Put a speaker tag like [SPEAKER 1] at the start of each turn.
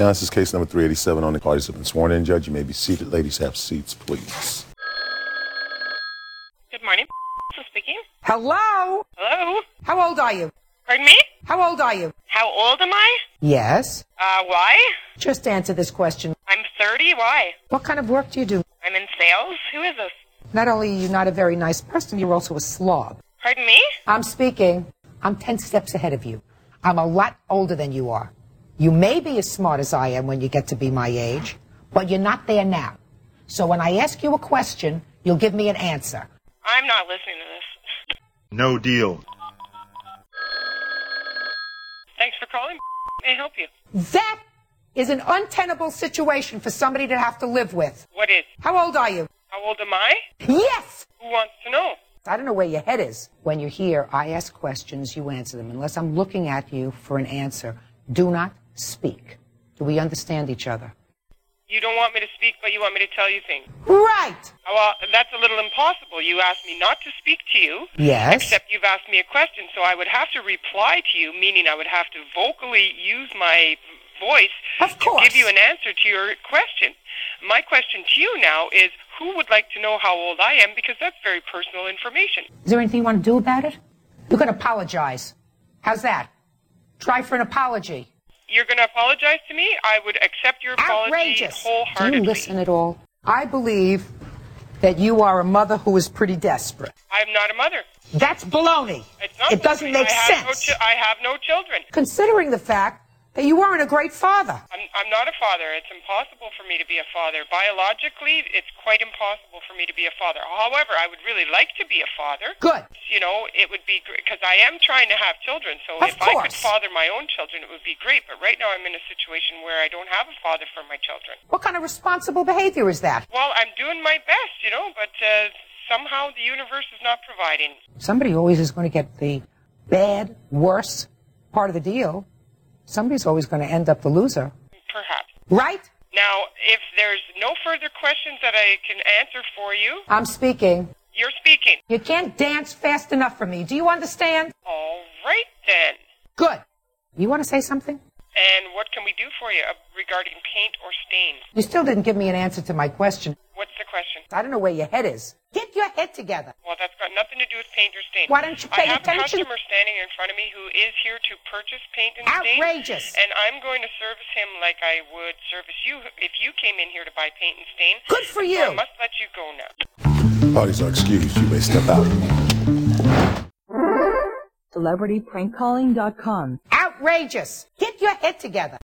[SPEAKER 1] Now, this is case number 387 on the parties have been sworn in. Judge, you may be seated. Ladies, have seats, please.
[SPEAKER 2] Good morning. Speaking.
[SPEAKER 3] Hello?
[SPEAKER 2] Hello?
[SPEAKER 3] How old are you?
[SPEAKER 2] Pardon me?
[SPEAKER 3] How old are you?
[SPEAKER 2] How old am I?
[SPEAKER 3] Yes.
[SPEAKER 2] Why?
[SPEAKER 3] Just answer this question.
[SPEAKER 2] I'm 30. Why?
[SPEAKER 3] What kind of work do you do?
[SPEAKER 2] I'm in sales. Who is this?
[SPEAKER 3] Not only are you not a very nice person, you're also a slob.
[SPEAKER 2] Pardon me?
[SPEAKER 3] I'm speaking. I'm 10 steps ahead of you. I'm a lot older than you are. You may be as smart as I am when you get to be my age, but you're not there now. So when I ask you a question, you'll give me an answer.
[SPEAKER 2] I'm not listening to this.
[SPEAKER 4] No deal.
[SPEAKER 2] Thanks for calling. May I help you?
[SPEAKER 3] That is an untenable situation for somebody to have to live with.
[SPEAKER 2] What is?
[SPEAKER 3] How old are you?
[SPEAKER 2] How old am I?
[SPEAKER 3] Yes!
[SPEAKER 2] Who wants to know?
[SPEAKER 3] I don't know where your head is. When you're here, I ask questions, you answer them. Unless I'm looking at you for an answer, do not speak. Do we understand each other?
[SPEAKER 2] You don't want me to speak, but you want me to tell you things.
[SPEAKER 3] Right!
[SPEAKER 2] Well, that's a little impossible. You asked me not to speak to you.
[SPEAKER 3] Yes.
[SPEAKER 2] Except you've asked me a question, so I would have to reply to you, meaning I would have to vocally use my voice
[SPEAKER 3] Of course.
[SPEAKER 2] to give you an answer to your question. My question to you now is, who would like to know how old I am? Because that's very personal information.
[SPEAKER 3] Is there anything you want to do about it? You can apologize. How's that? Try for an apology.
[SPEAKER 2] You're going to apologize to me? I would accept your apology
[SPEAKER 3] Outrageous. Do
[SPEAKER 2] wholeheartedly.
[SPEAKER 3] you listen at all? I believe that you are a mother who is pretty desperate.
[SPEAKER 2] I'm not a mother.
[SPEAKER 3] That's baloney.
[SPEAKER 2] It's not
[SPEAKER 3] It doesn't
[SPEAKER 2] baloney.
[SPEAKER 3] make
[SPEAKER 2] I have
[SPEAKER 3] sense.
[SPEAKER 2] I have no children.
[SPEAKER 3] Considering the fact that you weren't a great father.
[SPEAKER 2] I'm not a father. It's impossible for me to be a father. Biologically, it's quite impossible for me to be a father. However, I would really like to be a father.
[SPEAKER 3] Good.
[SPEAKER 2] You know, it would be great, because I am trying to have children, so
[SPEAKER 3] Of
[SPEAKER 2] if I could
[SPEAKER 3] course.
[SPEAKER 2] father my own children, it would be great. But right now I'm in a situation where I don't have a father for my children.
[SPEAKER 3] What kind of responsible behavior is that?
[SPEAKER 2] Well, I'm doing my best, you know, but somehow the universe is not providing.
[SPEAKER 3] Somebody always is going to get the bad, worse part of the deal. Somebody's always going to end up the loser.
[SPEAKER 2] Perhaps.
[SPEAKER 3] Right?
[SPEAKER 2] Now, if there's no further questions that I can answer for you,
[SPEAKER 3] I'm speaking.
[SPEAKER 2] you're speaking.
[SPEAKER 3] You can't dance fast enough for me. Do you understand?
[SPEAKER 2] All right, then.
[SPEAKER 3] Good. You want to say something?
[SPEAKER 2] And what can we do for you regarding paint or stain?
[SPEAKER 3] You still didn't give me an answer to my question.
[SPEAKER 2] What's the question?
[SPEAKER 3] I don't know where your head is. Get your head together.
[SPEAKER 2] Well, that's got nothing to do with paint or stain.
[SPEAKER 3] Why don't you pay
[SPEAKER 2] I have
[SPEAKER 3] attention?
[SPEAKER 2] a customer standing in front of me who is here to purchase paint and stain.
[SPEAKER 3] Outrageous.
[SPEAKER 2] And I'm going to service him like I would service you if you came in here to buy paint and stain.
[SPEAKER 3] Good for
[SPEAKER 2] So
[SPEAKER 3] you.
[SPEAKER 2] I must let you go now.
[SPEAKER 1] Parties are excused. You may step out.
[SPEAKER 5] CelebrityPrankCalling.com.
[SPEAKER 3] Outrageous. Get your head together.